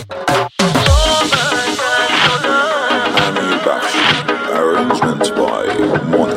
Arrangement by Mona.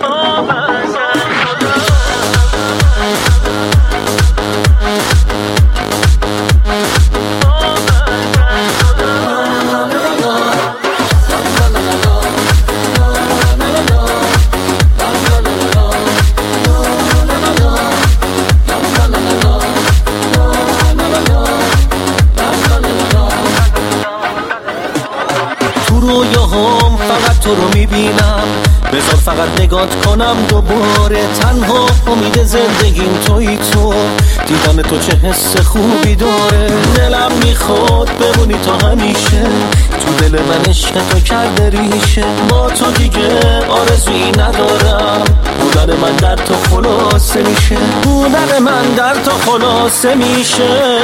رویاهام فقط تو رو میبینم، بذار فقط نگات کنم دوباره. تنها امید زندگیم تویی تو، دیدن تو چه حس خوبی داره. دلم میخواد بمونی تا همیشه، تو دل من عشق تو کرده ریشه. با تو دیگه آرزویی ندارم، بودن من در تو خلاصه میشه، بودن من در تو خلاصه میشه.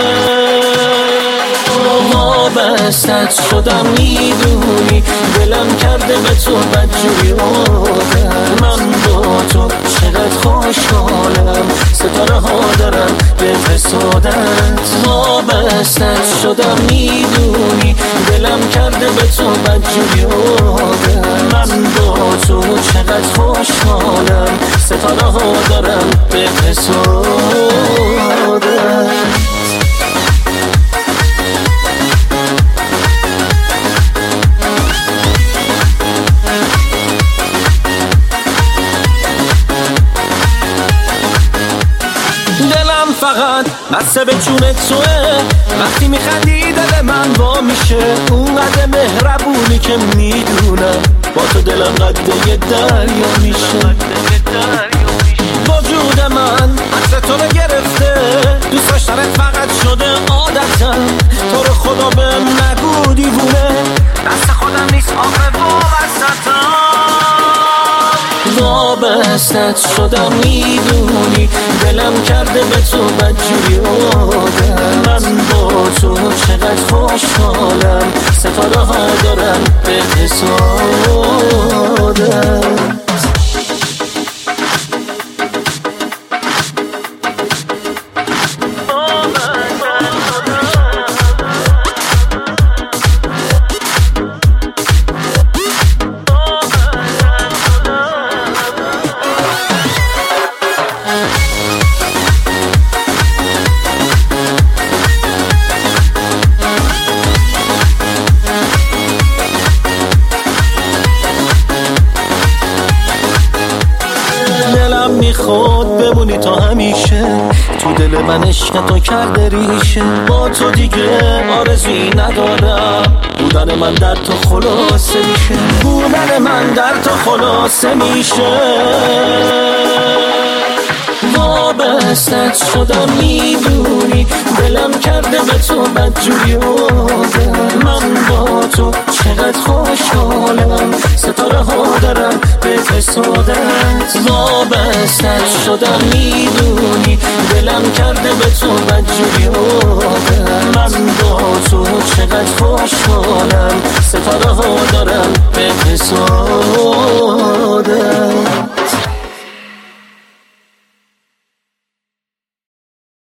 وابستت شدم میدونی، دلم کرده به تو بدجوری آدم. من با تو چقدر خوشحالم، ستاره ها دارم به حسادت. وابستت شدم میدونی، دلم کرده به تو بدجوری آدم. من با تو چقدر خوشحالم، ستاره ها دارم به حسادت. فقط بسته به جون توه، وقتی میخندی دل من وا میشه. اونقدر مهربونی که میدونم، با تو دلم قده دریا میشه. وجود من عطر تو رو گرفته، دوست داشتنت فقط شده عادتم. تو رو خدا به نگو دیوونه، دست خودم نیست آخه وابستم. وابستت شدم میدونی، دلم کرده به تو بدجوری آدم. من با تو چقدر خوشحالم، ستاره ها دارم به حسادت. میخواد بمونی تا همیشه، تو دل من عشق تو کرده ریشه. با تو دیگه آرزویی ندارم، بودن من در تو خلاصه میشه، بودن من در تو خلاصه میشه. وابستت شدم میدونی، دلم کرده به تو بدجوری آدم. من با تو چقدر خوشحالم، ستاره ها دارم به حسادت. وابستت شدم میدونی، دلم کرده به تو بدجوری آدم. من با تو چقدر خوشحالم، ستاره ها دارم به حسادت.